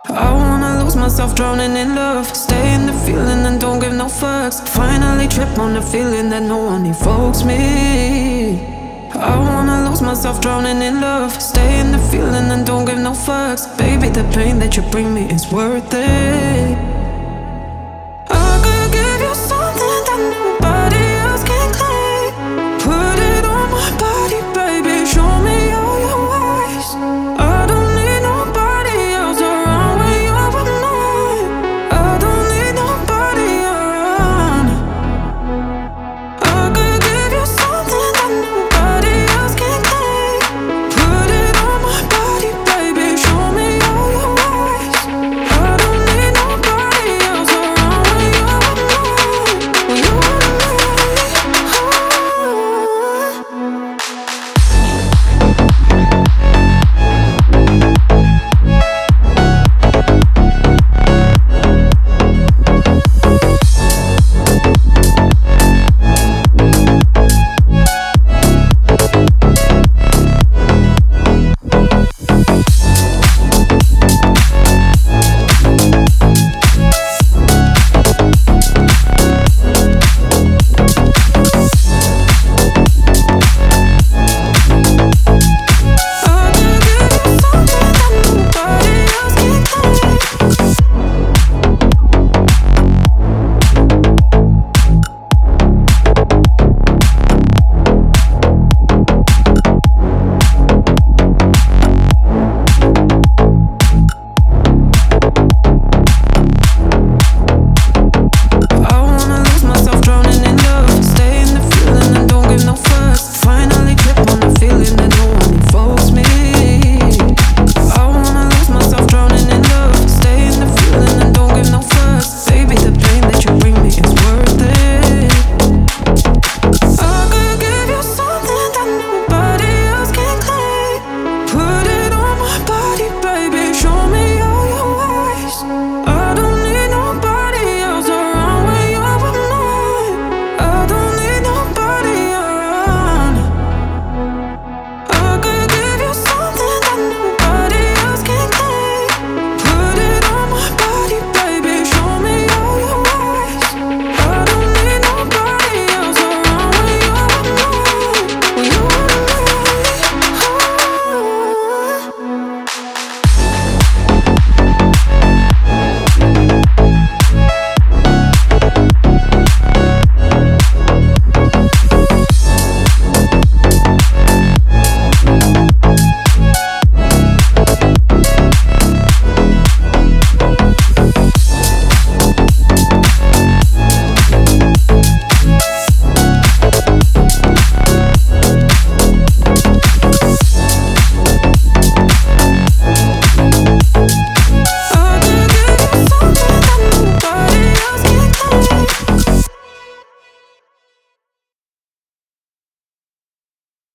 I wanna lose myself drowning in love. Stay in the feeling and don't give no fucks. Finally trip on the feeling that no one evokes me. I wanna lose myself drowning in love. Stay in the feeling and don't give no fucks. Baby, the pain that you bring me is worth it.